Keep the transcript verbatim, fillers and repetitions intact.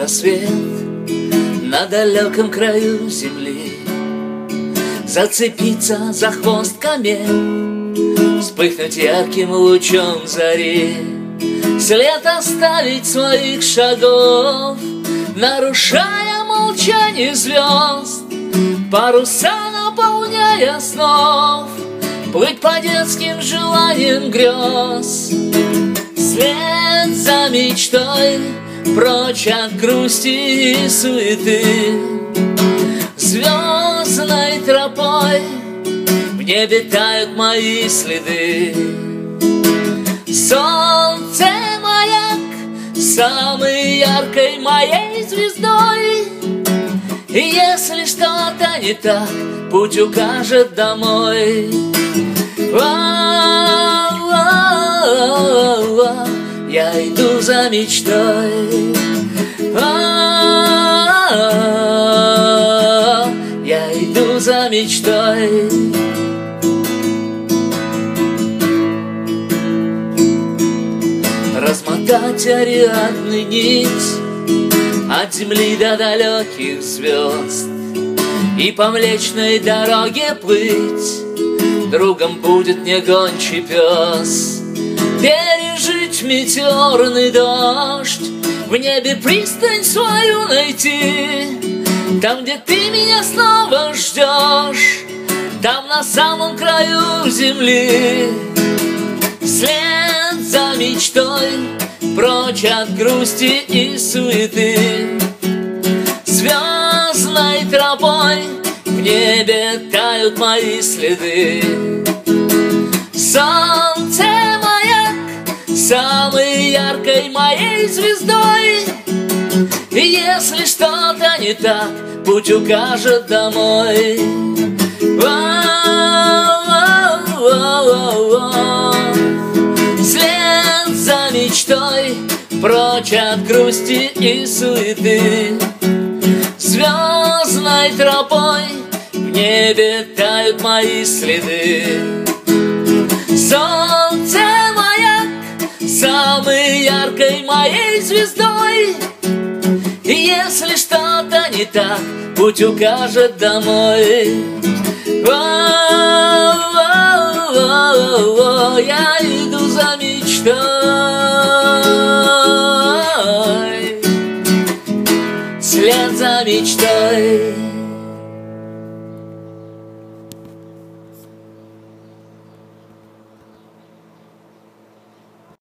рассвет на далеком краю земли, зацепиться за хвост комет, вспыхнуть ярким лучом зари, след оставить своих шагов, нарушая молчание звезд, паруса наполняя снов, плыть по детским желаниям грез. Вслед за мечтой, прочь от грусти и суеты, звездной тропой в небе тают мои следы. Солнце маяк, самой яркой моей звездой, и если что-то не так, путь укажет домой. О-о-о-о-о, я иду за мечтой. О-о-о-о-о, я иду за мечтой. Размотать Ариадны нить от земли до далеких звезд и по Млечной дороге плыть, другом будет мне гончий пес. Пережить метеорный дождь, в небе пристань свою найти, там, где ты меня снова ждешь, там на самом краю земли. Вслед за мечтой, прочь от грусти и суеты, звездной тропой в небе тают мои следы. Солнце маяк, самой яркой моей звездой, и если что-то не так, путь укажет домой. О-о-о-о-о, вслед за мечтой, прочь от грусти и суеты, звездной тропой в небе тают мои следы. Солнце маяк, самой яркой моей звездой, и если что-то не так, путь укажет домой. О-о-о-о-о, я иду за мечтой, вслед за мечтой.